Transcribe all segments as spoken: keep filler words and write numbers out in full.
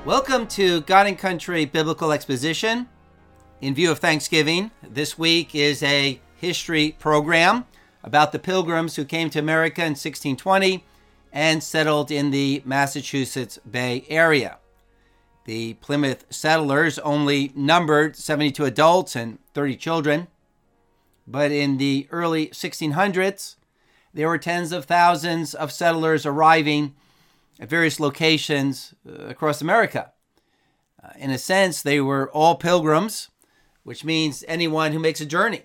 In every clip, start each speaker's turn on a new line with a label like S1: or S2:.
S1: Welcome to God and Country Biblical Exposition. In view of Thanksgiving, this week is a history program about the Pilgrims who came to America in sixteen twenty and settled in the Massachusetts Bay Area. The Plymouth settlers only numbered seventy-two adults and thirty children, but in the early sixteen hundreds, there were tens of thousands of settlers arriving at various locations uh, across America. Uh, in a sense, they were all pilgrims, which means anyone who makes a journey.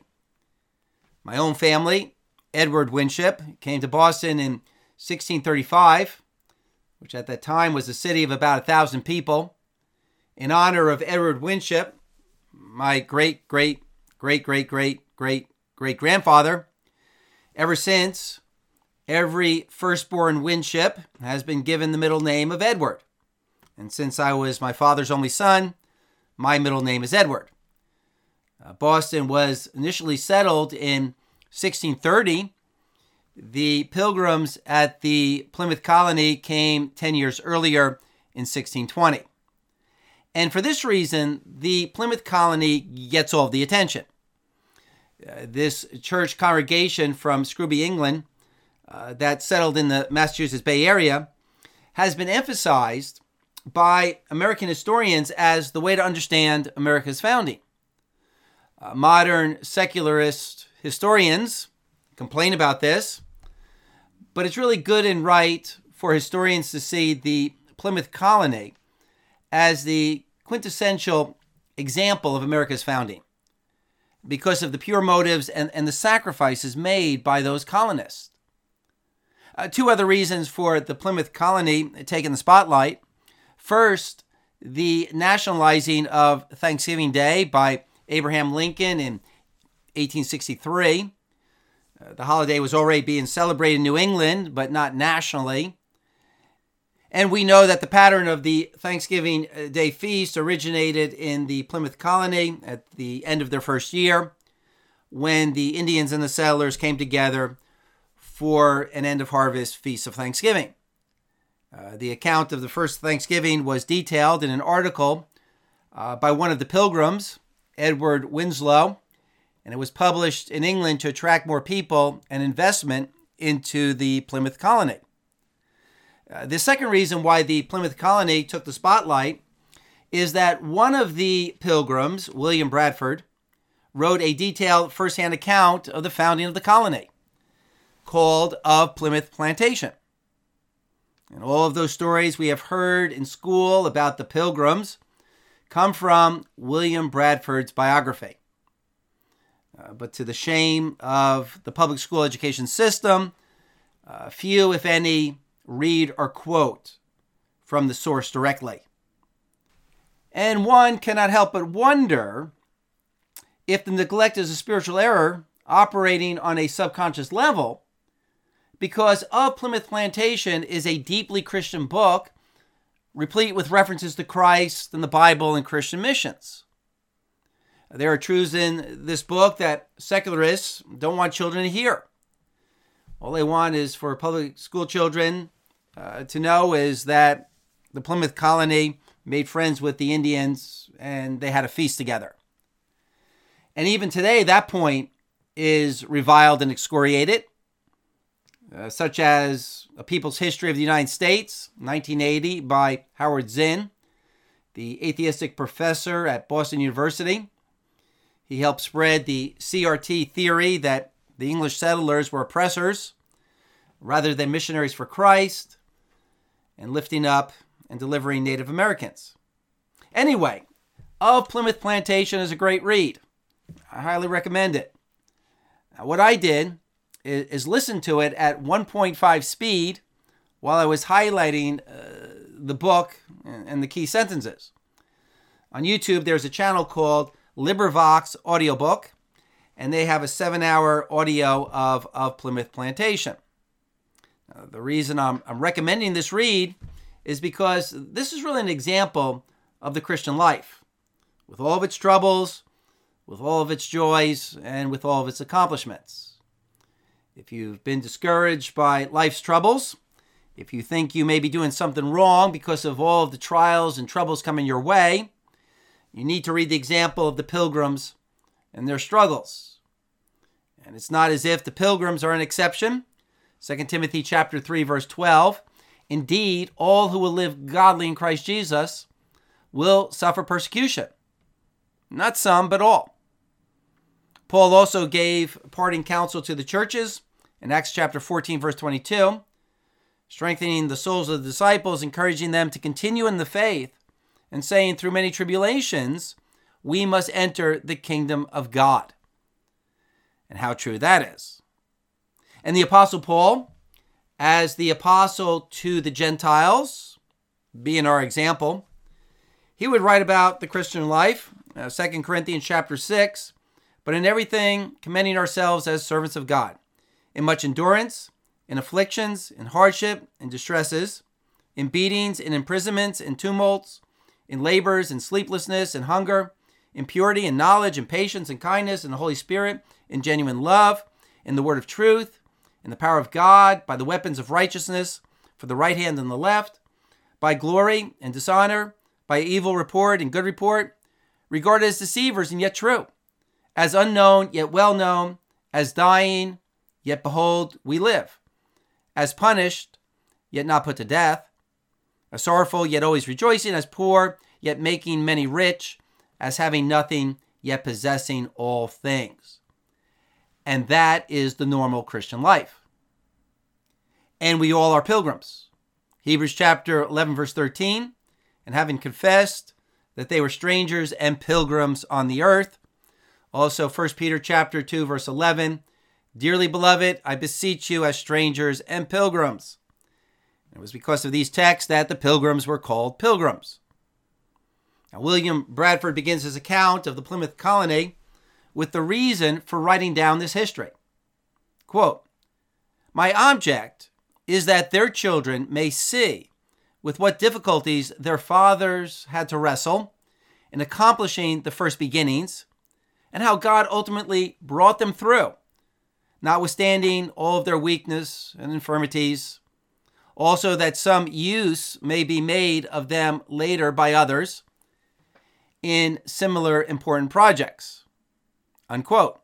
S1: My own family, Edward Winship, came to Boston in sixteen thirty-five, which at that time was a city of about a thousand people. In honor of Edward Winship, my great, great, great, great, great, great, great grandfather, ever since, every firstborn Winship has been given the middle name of Edward. And since I was my father's only son, my middle name is Edward. Uh, Boston was initially settled in sixteen thirty. The Pilgrims at the Plymouth colony came ten years earlier in sixteen twenty. And for this reason, the Plymouth colony gets all of the attention. Uh, this church congregation from Scrooby, England, Uh, that settled in the Massachusetts Bay Area, has been emphasized by American historians as the way to understand America's founding. Uh, modern secularist historians complain about this, but it's really good and right for historians to see the Plymouth colony as the quintessential example of America's founding because of the pure motives and, and the sacrifices made by those colonists. Uh, two other reasons for the Plymouth colony taking the spotlight. First, the nationalizing of Thanksgiving Day by Abraham Lincoln in eighteen sixty-three. Uh, the holiday was already being celebrated in New England, but not nationally. And we know that the pattern of the Thanksgiving Day feast originated in the Plymouth colony at the end of their first year, when the Indians and the settlers came together for an end-of-harvest feast of Thanksgiving. Uh, the account of the first Thanksgiving was detailed in an article uh, by one of the Pilgrims, Edward Winslow, and it was published in England to attract more people and investment into the Plymouth colony. Uh, the second reason why the Plymouth colony took the spotlight is that one of the Pilgrims, William Bradford, wrote a detailed first-hand account of the founding of the colony, called Of Plymouth Plantation. And all of those stories we have heard in school about the Pilgrims come from William Bradford's biography. Uh, but to the shame of the public school education system, uh, few, if any, read or quote from the source directly. And one cannot help but wonder if the neglect is a spiritual error operating on a subconscious level, because Of Plymouth Plantation is a deeply Christian book, replete with references to Christ and the Bible and Christian missions. There are truths in this book that secularists don't want children to hear. All they want is for public school children uh, to know is that the Plymouth colony made friends with the Indians and they had a feast together. And even today, that point is reviled and excoriated. Uh, such as A People's History of the United States, nineteen eighty, by Howard Zinn, the atheistic professor at Boston University. He helped spread the C R T theory that the English settlers were oppressors rather than missionaries for Christ, and lifting up and delivering Native Americans. Anyway, Of Plymouth Plantation is a great read. I highly recommend it. Now, what I did is listen to it at one point five speed while I was highlighting uh, the book and the key sentences. On YouTube, there's a channel called LibriVox Audiobook, and they have a seven-hour audio of, of Plymouth Plantation. Uh, the reason I'm, I'm recommending this read is because this is really an example of the Christian life, with all of its troubles, with all of its joys, and with all of its accomplishments. If you've been discouraged by life's troubles, If you think you may be doing something wrong because of all of the trials and troubles coming your way, you need to read the example of the pilgrims and their struggles. And it's not as if the pilgrims are an exception. Second Timothy chapter three, verse twelve. Indeed, all who will live godly in Christ Jesus will suffer persecution. Not some, but all. Paul also gave parting counsel to the churches in Acts chapter fourteen, verse twenty-two, strengthening the souls of the disciples, encouraging them to continue in the faith, and saying, through many tribulations, we must enter the kingdom of God. And how true that is. And the Apostle Paul, as the apostle to the Gentiles, being our example, he would write about the Christian life, uh, Second Corinthians chapter six, but in everything, commending ourselves as servants of God, in much endurance, in afflictions, in hardship, in distresses, in beatings, in imprisonments, in tumults, in labors, in sleeplessness, in hunger, in purity, in knowledge, in patience, in kindness, in the Holy Spirit, in genuine love, in the word of truth, in the power of God, by the weapons of righteousness, for the right hand and the left, by glory and dishonor, by evil report and good report, regarded as deceivers and yet true, as unknown yet well known, as dying, yet behold, we live, as punished, yet not put to death, as sorrowful, yet always rejoicing, as poor, yet making many rich, as having nothing, yet possessing all things. And that is the normal Christian life. And we all are pilgrims. Hebrews chapter eleven, verse thirteen, and having confessed that they were strangers and pilgrims on the earth. Also, First Peter chapter two, verse eleven, dearly beloved, I beseech you as strangers and pilgrims. It was because of these texts that the pilgrims were called pilgrims. Now, William Bradford begins his account of the Plymouth colony with the reason for writing down this history. Quote, my object is that their children may see with what difficulties their fathers had to wrestle in accomplishing the first beginnings, and how God ultimately brought them through, notwithstanding all of their weakness and infirmities. Also, that some use may be made of them later by others in similar important projects. Unquote.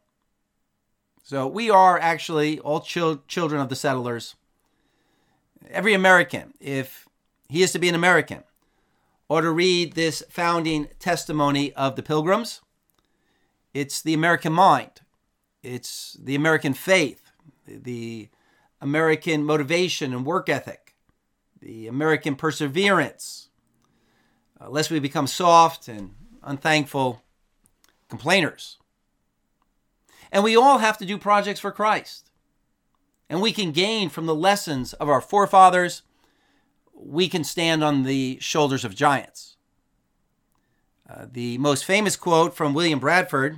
S1: So we are actually all chil- children of the settlers. Every American, if he is to be an American, ought to read this founding testimony of the Pilgrims. It's the American mind. It's the American faith, the American motivation and work ethic, the American perseverance, uh, lest we become soft and unthankful complainers. And we all have to do projects for Christ. And we can gain from the lessons of our forefathers. We can stand on the shoulders of giants. Uh, the most famous quote from William Bradford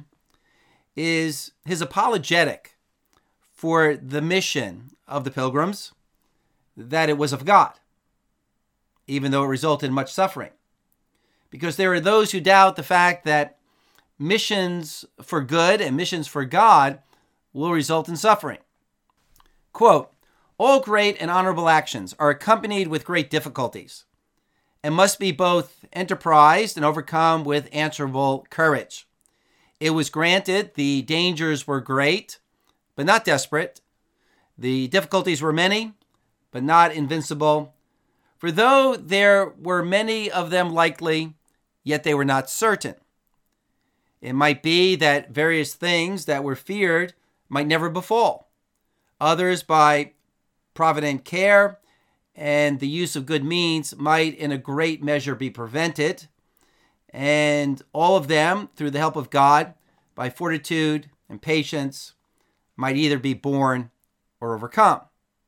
S1: is his apologetic for the mission of the Pilgrims, that it was of God, even though it resulted in much suffering. Because there are those who doubt the fact that missions for good and missions for God will result in suffering. Quote, all great and honorable actions are accompanied with great difficulties and must be both enterprised and overcome with answerable courage. It was granted the dangers were great, but not desperate. The difficulties were many, but not invincible. For though there were many of them likely, yet they were not certain. It might be that various things that were feared might never befall. Others, by provident care and the use of good means, might in a great measure be prevented. And all of them, through the help of God, by fortitude and patience, might either be borne or overcome.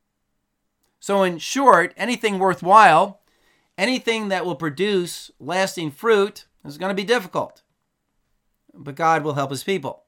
S1: So in short, anything worthwhile, anything that will produce lasting fruit is going to be difficult. But God will help his people.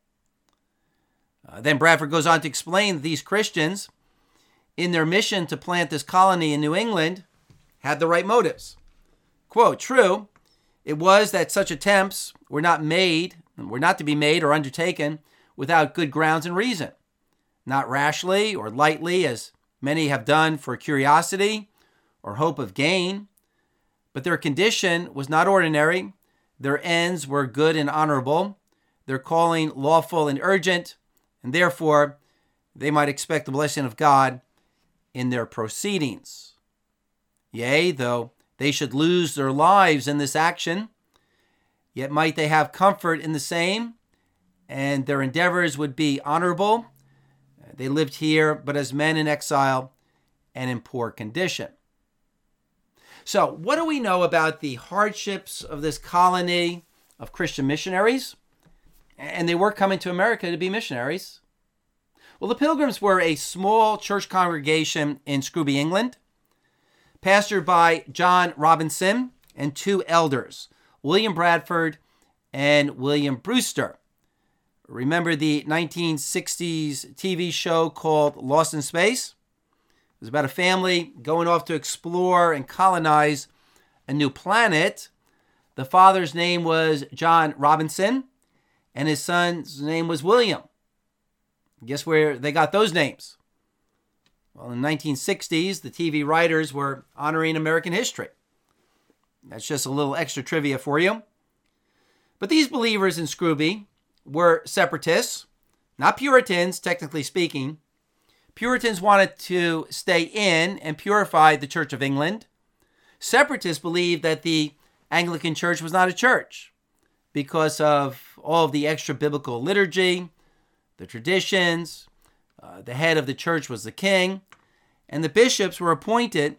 S1: Uh, then Bradford goes on to explain that these Christians, in their mission to plant this colony in New England, had the right motives. Quote, true, it was that such attempts were not made, were not to be made or undertaken without good grounds and reason, not rashly or lightly as many have done for curiosity or hope of gain. But their condition was not ordinary. Their ends were good and honorable, their calling lawful and urgent, and therefore they might expect the blessing of God in their proceedings. Yea, though they should lose their lives in this action, yet might they have comfort in the same, and their endeavors would be honorable. They lived here, but as men in exile and in poor condition. So, what do we know about the hardships of this colony of Christian missionaries? And they were coming to America to be missionaries. Well, the Pilgrims were a small church congregation in Scrooby, England, pastored by John Robinson and two elders, William Bradford and William Brewster. Remember the nineteen sixties T V show called Lost in Space? It was about a family going off to explore and colonize a new planet. The father's name was John Robinson, and his son's name was William. Guess where they got those names? Well, in the nineteen sixties, the T V writers were honoring American history. That's just a little extra trivia for you. But these believers in Scrooby were separatists, not Puritans, technically speaking. Puritans wanted to stay in and purify the Church of England. Separatists believed that the Anglican Church was not a church because of all of the extra biblical liturgy, the traditions. Uh, the head of the church was the king, and the bishops were appointed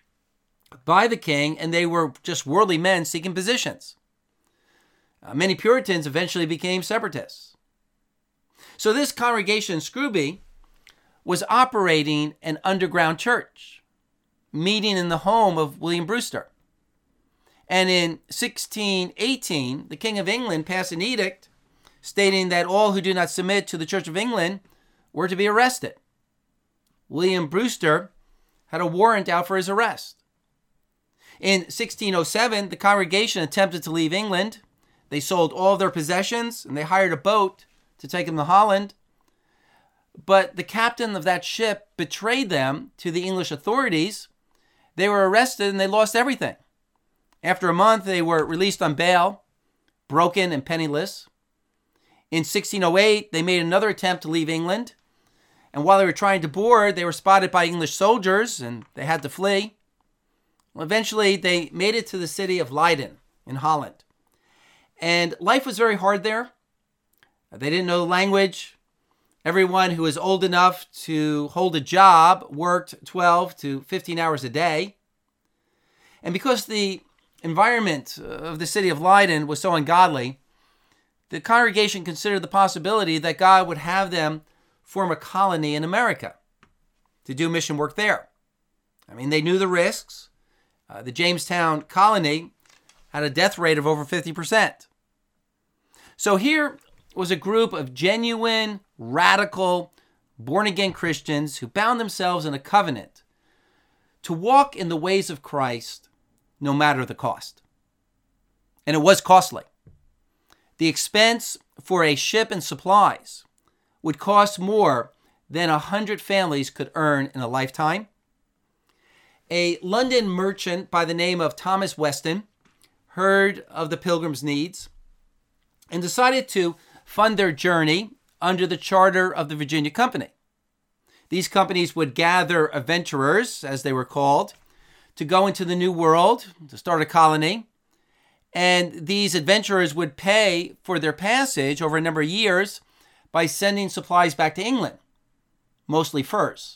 S1: by the king, and they were just worldly men seeking positions. Uh, many Puritans eventually became separatists. So this congregation in Scrooby was operating an underground church, meeting in the home of William Brewster. And in sixteen eighteen, the King of England passed an edict stating that all who do not submit to the Church of England were to be arrested. William Brewster had a warrant out for his arrest. In sixteen oh seven, the congregation attempted to leave England. They sold all of their possessions and they hired a boat to take them to Holland. But the captain of that ship betrayed them to the English authorities. They were arrested and they lost everything. After a month, they were released on bail, broken and penniless. In sixteen oh eight, they made another attempt to leave England. And while they were trying to board, they were spotted by English soldiers and they had to flee. Well, eventually, they made it to the city of Leiden in Holland. And life was very hard there. They didn't know the language. Everyone who was old enough to hold a job worked twelve to fifteen hours a day. And because the environment of the city of Leiden was so ungodly, the congregation considered the possibility that God would have them form a colony in America to do mission work there. I mean, they knew the risks. Uh, the Jamestown colony had a death rate of over fifty percent. So here was a group of genuine, radical, born-again Christians who bound themselves in a covenant to walk in the ways of Christ no matter the cost. And it was costly. The expense for a ship and supplies would cost more than a hundred families could earn in a lifetime. A London merchant by the name of Thomas Weston heard of the Pilgrims' needs and decided to fund their journey under the charter of the Virginia Company. These companies would gather adventurers, as they were called, to go into the New World, to start a colony. And these adventurers would pay for their passage over a number of years by sending supplies back to England, mostly furs.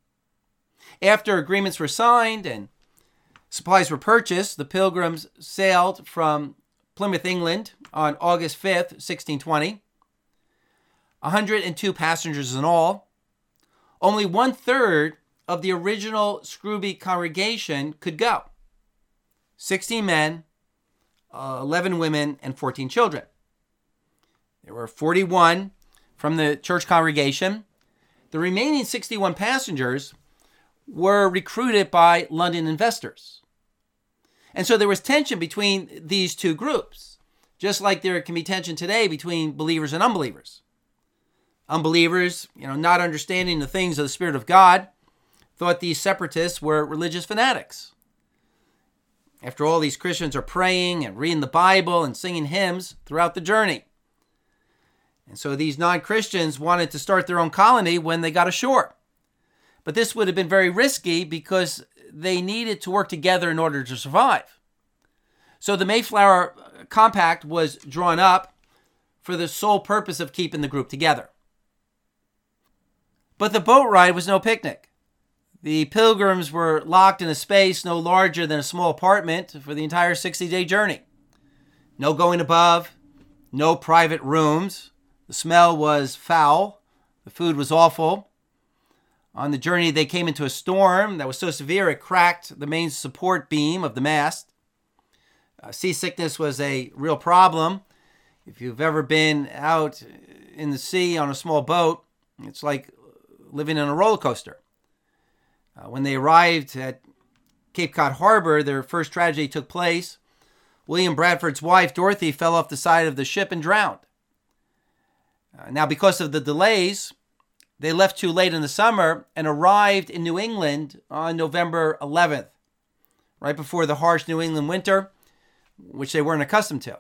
S1: After agreements were signed and supplies were purchased, the Pilgrims sailed from Plymouth, England on August fifth, sixteen twenty. one hundred two passengers in all. Only one-third of the original Scrooby congregation could go. sixteen men, uh, eleven women, and fourteen children. There were forty-one from the church congregation. The remaining sixty-one passengers were recruited by London investors. And so there was tension between these two groups, just like there can be tension today between believers and unbelievers. Unbelievers, you know, not understanding the things of the Spirit of God, thought these separatists were religious fanatics. After all, these Christians are praying and reading the Bible and singing hymns throughout the journey. And so these non-Christians wanted to start their own colony when they got ashore. But this would have been very risky because they needed to work together in order to survive. So the Mayflower Compact was drawn up for the sole purpose of keeping the group together. But the boat ride was no picnic. The Pilgrims were locked in a space no larger than a small apartment for the entire sixty-day journey. No going above, no private rooms. The smell was foul. The food was awful. On the journey, they came into a storm that was so severe it cracked the main support beam of the mast. Uh, seasickness was a real problem. If you've ever been out in the sea on a small boat, it's like living on a roller coaster. Uh, when they arrived at Cape Cod Harbor, their first tragedy took place. William Bradford's wife, Dorothy, fell off the side of the ship and drowned. Uh, now, because of the delays, they left too late in the summer and arrived in New England on November eleventh, right before the harsh New England winter, which they weren't accustomed to.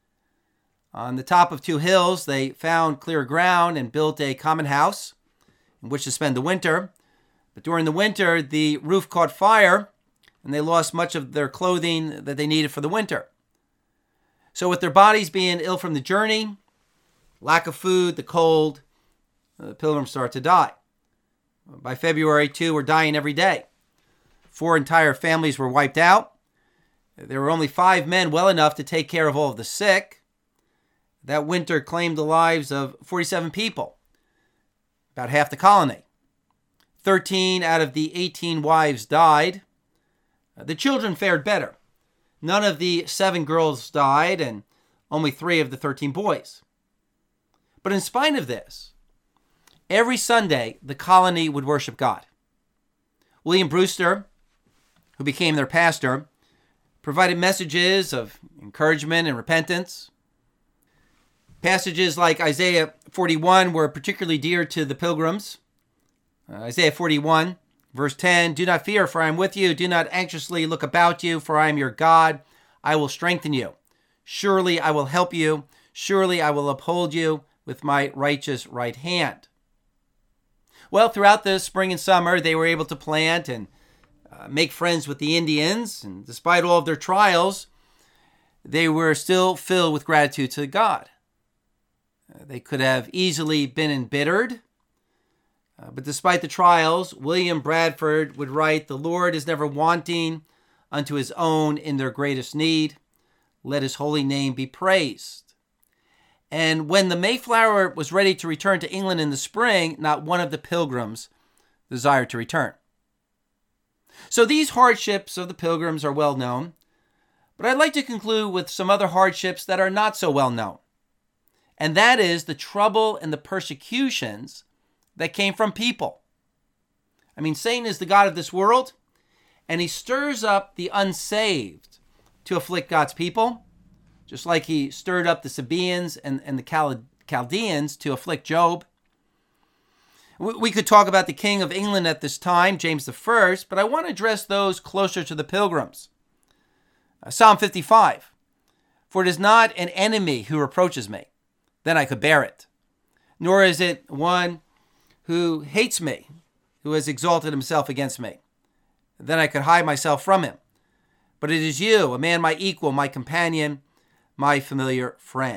S1: On the top of two hills, they found clear ground and built a common house in which to spend the winter. But during the winter, the roof caught fire, and they lost much of their clothing that they needed for the winter. So with their bodies being ill from the journey, lack of food, the cold, the Pilgrims start to die. By February, two were dying every day. Four entire families were wiped out. There were only five men well enough to take care of all of the sick. That winter claimed the lives of forty-seven people, about half the colony. Thirteen out of the eighteen wives died. The children fared better. None of the seven girls died, and only three of the thirteen boys. But in spite of this, every Sunday the colony would worship God. William Brewster, who became their pastor, provided messages of encouragement and repentance. Passages like Isaiah forty-one were particularly dear to the Pilgrims. Uh, Isaiah forty-one, verse ten, "Do not fear, for I am with you. Do not anxiously look about you, for I am your God. I will strengthen you. Surely I will help you. Surely I will uphold you with my righteous right hand." Well, throughout the spring and summer, they were able to plant and uh, make friends with the Indians. And despite all of their trials, they were still filled with gratitude to God. Uh, they could have easily been embittered. Uh, but despite the trials, William Bradford would write, "The Lord is never wanting unto his own in their greatest need. Let his holy name be praised." And when the Mayflower was ready to return to England in the spring, not one of the Pilgrims desired to return. So these hardships of the Pilgrims are well known, but I'd like to conclude with some other hardships that are not so well known. And that is the trouble and the persecutions that came from people. I mean, Satan is the god of this world, and he stirs up the unsaved to afflict God's people, just like he stirred up the Sabaeans and, and the Chaldeans to afflict Job. We could talk about the King of England at this time, James the First, but I want to address those closer to the Pilgrims. Uh, Psalm fifty-five, "For it is not an enemy who reproaches me, then I could bear it. Nor is it one who hates me, who has exalted himself against me. Then I could hide myself from him. But it is you, a man my equal, my companion, my familiar friend."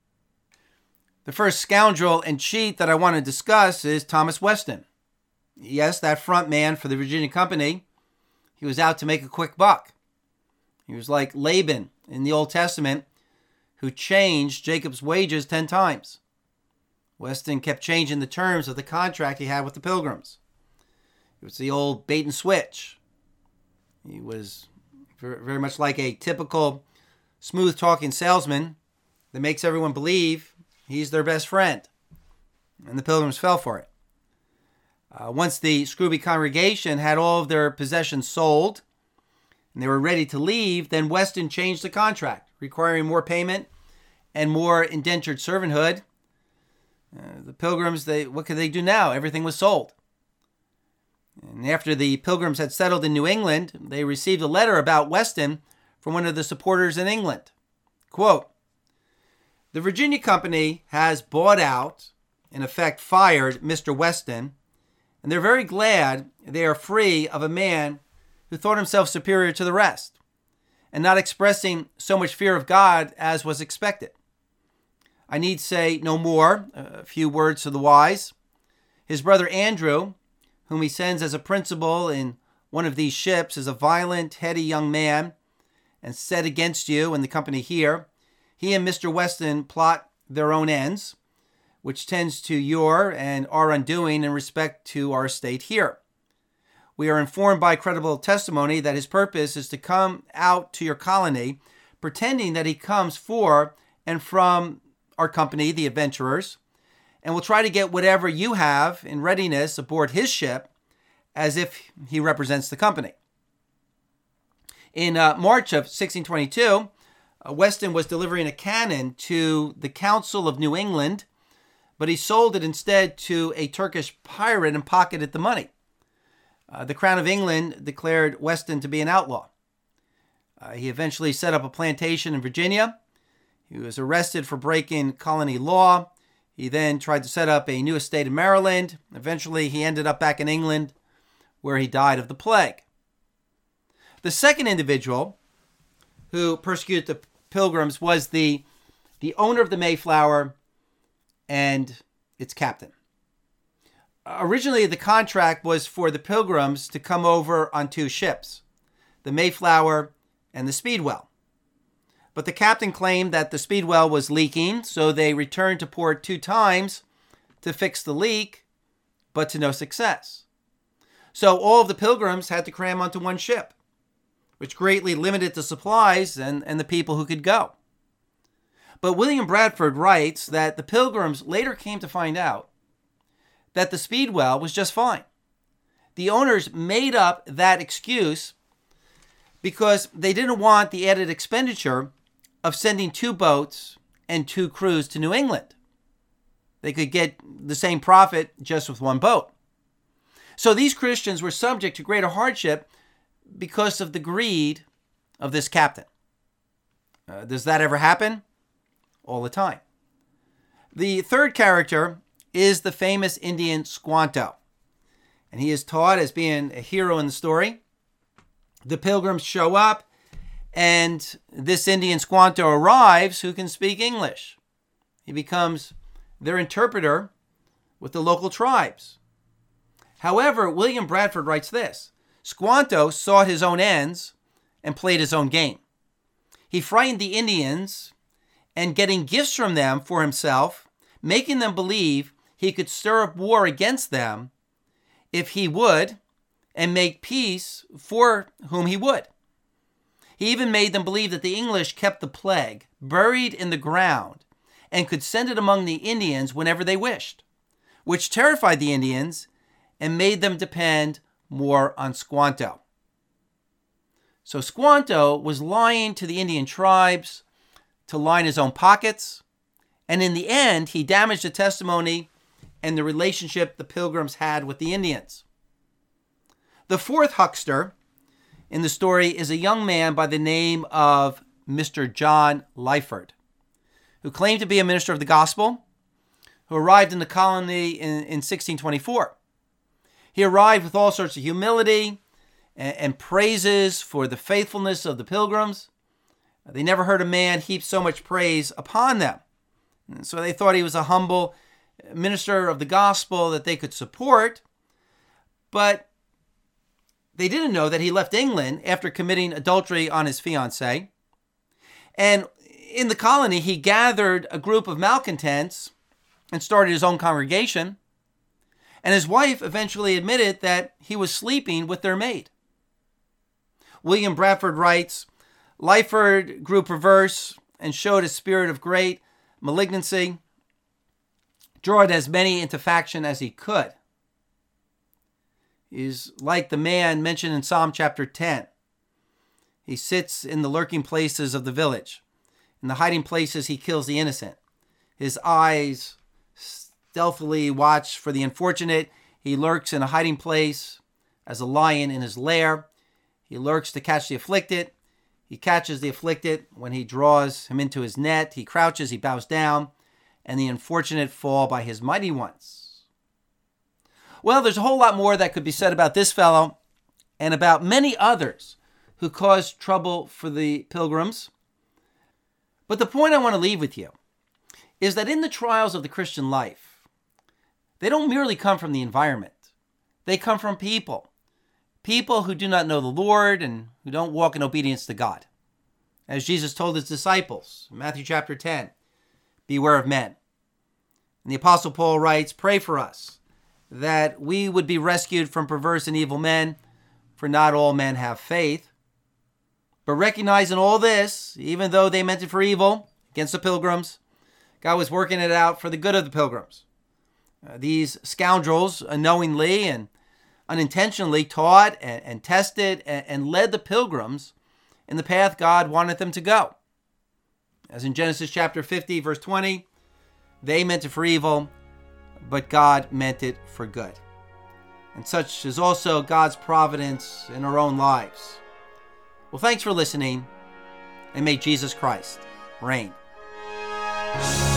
S1: The first scoundrel and cheat that I want to discuss is Thomas Weston. Yes, that front man for the Virginia Company. He was out to make a quick buck. He was like Laban in the Old Testament, who changed Jacob's wages ten times. Weston kept changing the terms of the contract he had with the Pilgrims. It was the old bait and switch. He was very much like a typical smooth-talking salesman that makes everyone believe he's their best friend. And the Pilgrims fell for it. Uh, once the Scrooby congregation had all of their possessions sold and they were ready to leave, then Weston changed the contract, requiring more payment and more indentured servanthood. Uh, the Pilgrims, they what could they do now? Everything was sold. And after the Pilgrims had settled in New England, they received a letter about Weston from one of the supporters in England. Quote, "The Virginia Company has bought out, in effect fired, Mister Weston, and they're very glad they are free of a man who thought himself superior to the rest, and not expressing so much fear of God as was expected. I need say no more, a few words to the wise. His brother Andrew, whom he sends as a principal in one of these ships, is a violent, heady young man, and set against you and the company here. He and Mister Weston plot their own ends, which tends to your and our undoing in respect to our state here. We are informed by credible testimony that his purpose is to come out to your colony, pretending that he comes for and from our company, the adventurers, and will try to get whatever you have in readiness aboard his ship as if he represents the company." In uh, March of sixteen twenty-two, uh, Weston was delivering a cannon to the Council of New England, but he sold it instead to a Turkish pirate and pocketed the money. Uh, the Crown of England declared Weston to be an outlaw. Uh, he eventually set up a plantation in Virginia. He was arrested for breaking colony law. He then tried to set up a new estate in Maryland. Eventually, he ended up back in England, where he died of the plague. The second individual who persecuted the Pilgrims was the, the owner of the Mayflower and its captain. Originally, the contract was for the Pilgrims to come over on two ships, the Mayflower and the Speedwell. But the captain claimed that the Speedwell was leaking, so they returned to port two times to fix the leak, but to no success. So all of the Pilgrims had to cram onto one ship, which greatly limited the supplies and, and the people who could go. But William Bradford writes that the Pilgrims later came to find out that the Speedwell was just fine. The owners made up that excuse because they didn't want the added expenditure of sending two boats and two crews to New England. They could get the same profit just with one boat. So these Christians were subject to greater hardship because of the greed of this captain. Uh, does that ever happen? All the time. The third character is the famous Indian Squanto, and he is taught as being a hero in the story. The Pilgrims show up, and this Indian Squanto arrives who can speak English. He becomes their interpreter with the local tribes. However, William Bradford writes this: Squanto sought his own ends and played his own game. He frightened the Indians and getting gifts from them for himself, making them believe he could stir up war against them if he would, and make peace for whom he would. He even made them believe that the English kept the plague buried in the ground and could send it among the Indians whenever they wished, which terrified the Indians and made them depend more on Squanto. So Squanto was lying to the Indian tribes to line his own pockets, and in the end, he damaged the testimony and the relationship the Pilgrims had with the Indians. The fourth huckster in the story is a young man by the name of Mister John Lyford, who claimed to be a minister of the gospel, who arrived in the colony in, in sixteen twenty-four. He arrived with all sorts of humility and, and praises for the faithfulness of the Pilgrims. They never heard a man heap so much praise upon them. And so they thought he was a humble minister of the gospel that they could support, but they didn't know that he left England after committing adultery on his fiancée. And in the colony, he gathered a group of malcontents and started his own congregation. And his wife eventually admitted that he was sleeping with their maid. William Bradford writes, Lyford grew perverse and showed a spirit of great malignancy, drawing as many into faction as he could. He's like the man mentioned in Psalm chapter ten. He sits in the lurking places of the village. In the hiding places, he kills the innocent. His eyes stealthily watch for the unfortunate. He lurks in a hiding place as a lion in his lair. He lurks to catch the afflicted. He catches the afflicted when he draws him into his net. He crouches, he bows down, and the unfortunate fall by his mighty ones. Well, there's a whole lot more that could be said about this fellow and about many others who caused trouble for the Pilgrims. But the point I want to leave with you is that in the trials of the Christian life, they don't merely come from the environment. They come from people. People who do not know the Lord and who don't walk in obedience to God. As Jesus told his disciples in Matthew chapter ten, beware of men. And the Apostle Paul writes, pray for us that we would be rescued from perverse and evil men, for not all men have faith. But recognizing all this, even though they meant it for evil against the Pilgrims, God was working it out for the good of the Pilgrims. Uh, these scoundrels unknowingly and unintentionally taught and, and tested and, and led the Pilgrims in the path God wanted them to go. As in Genesis chapter fifty, verse twenty, they meant it for evil, but God meant it for good. And such is also God's providence in our own lives. Well, thanks for listening, and may Jesus Christ reign.